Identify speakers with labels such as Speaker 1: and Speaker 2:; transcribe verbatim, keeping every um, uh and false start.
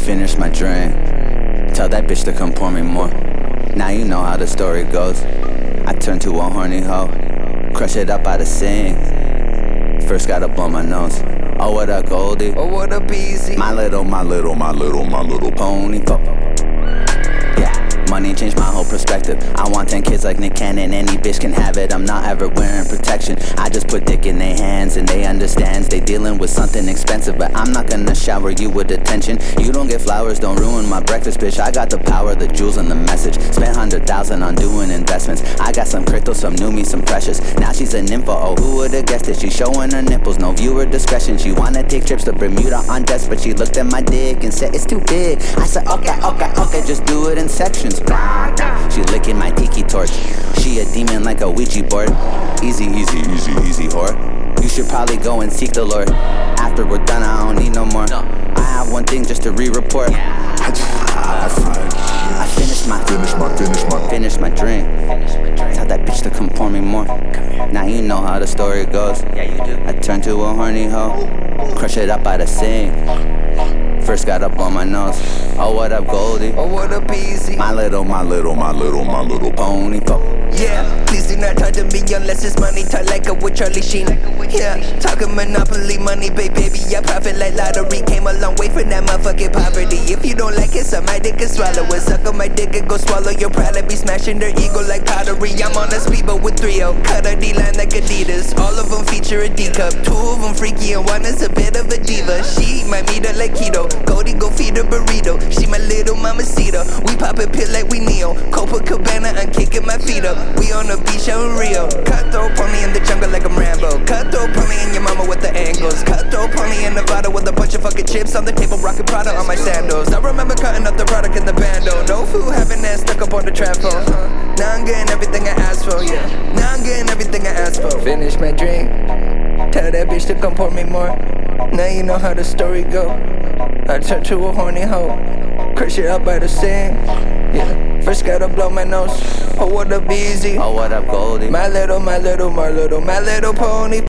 Speaker 1: finished my drink. Tell that bitch to come pour me more. Now you know how the story goes. I turned to a horny hoe, crush it up out of sink. First gotta blow my nose. Oh, what up, Goldie?
Speaker 2: Oh, what up, Easy?
Speaker 1: My little, my little, my little, my little pony. Yeah, money changed my whole perspective. I want ten kids like Nick Cannon. Any bitch can have it. I'm not ever wearing protection. I just put dick in their hands and they understands. They dealing with something expensive, but I'm not gonna shower you with attention. You don't get flowers, don't ruin my breakfast, bitch. I got the power, the jewels, and the message. Spent hundred thousand on doing investments. I got some crypto, some new me, some precious. Now she's a nympho, oh, who would've guessed it? She showing her nipples, no viewer discretion. She wanna take trips to Bermuda on desk, but she looked at my dick and said, it's too big. I said, okay, okay, okay, just do it in sections. She licking my tiki torch. She a demon like a Ouija board. Easy, easy, easy, easy, whore. You should probably go and seek the Lord. After we're done, I don't need no more. I have one thing just to re-report. I, just, I, I, I finished my,
Speaker 3: Finish my, finish my,
Speaker 1: finished my drink. Tell that bitch to come pour me more. Now you know how the story goes. I turned to a horny hoe, crush it up out of sink. First got up on my nose. Oh, what up, Goldie?
Speaker 2: Oh, what up, Easy?
Speaker 1: My little, my little, my little, my little pony.
Speaker 2: Yeah, please do not talk to me unless it's money talk like a with Charlie Sheen. Yeah, talking monopoly money, baby, baby, I profit like lottery. Came a long way from that motherfucking poverty. If you don't like it, suck my dick and swallow it. Suck on my dick and go swallow. You'll probably be smashing their ego like pottery. I'm on a speedboat with three oh, cut a D-line like Adidas. All of them feature a D-cup, two of them freaky and one is a bit of a diva. She eat my meat like keto, Goldie go feed her burrito. She my little mamacita, we pop a pill like we Neo. Copacabana, I'm kicking my feet up. We on the beach out in Rio. Cutthroat, put me in the jungle like I'm Rambo. Cutthroat, put me in your mama with the angles. Cutthroat, put me in Nevada with a bunch of fucking chips on the table, rocking Prada on my sandals. I remember cutting up the product in the bando. No food, having that stuck up on the trap phone. Huh? Now I'm getting everything I asked for, yeah. Now I'm getting everything I asked for. Finish my drink. Tell that bitch to come pour me more. Now you know how the story go. I turned to a horny hoe, crush it up by the sink. Yeah. First gotta blow my nose. Oh, what up, Easy?
Speaker 1: Oh, what up, Goldie?
Speaker 2: My little, my little, my little, my little pony.